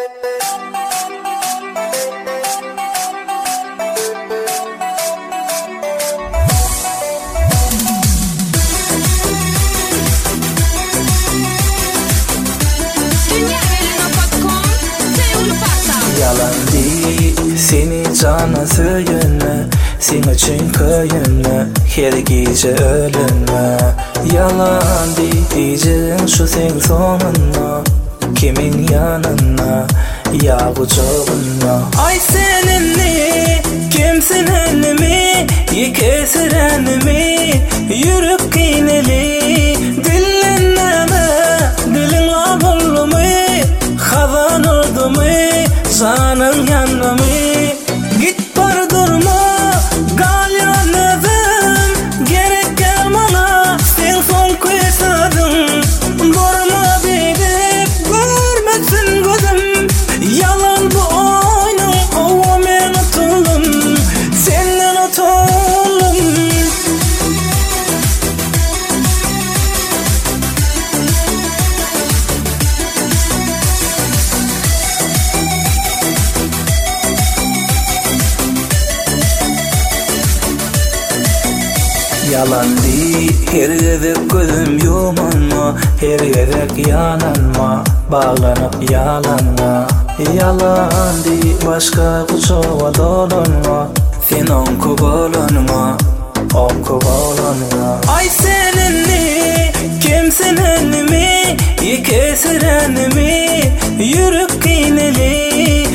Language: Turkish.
Yalan değil, seni cana söyünme, sen için köyünme, her gece ölünme. Yalan değil, diyeceğim şu sen sonuna, kimin yanına, ya bu çoğunla. Ay seninle, kimsin elimi, yıkesir mi, yürüp kineli, dillenme, dilin abullu mu, havan oldu mu, canın yandı mı? Git bar durma, gal yanladım, gerek gelmana, sen son kuysadın. Durma bilip, görmezsin gözüm, yalan bu oyunun, o men utuldum, senden utuldum. Yalan değil, her gerek gözüm yumanma, her gerek yananma, bağlanıp yalanma. Yalan değil, başka kuçova dolanma, sen onku bolanma, onku bolanma. Ay seninle, kimsin elimi, yıkesir mi, yürüp kineli,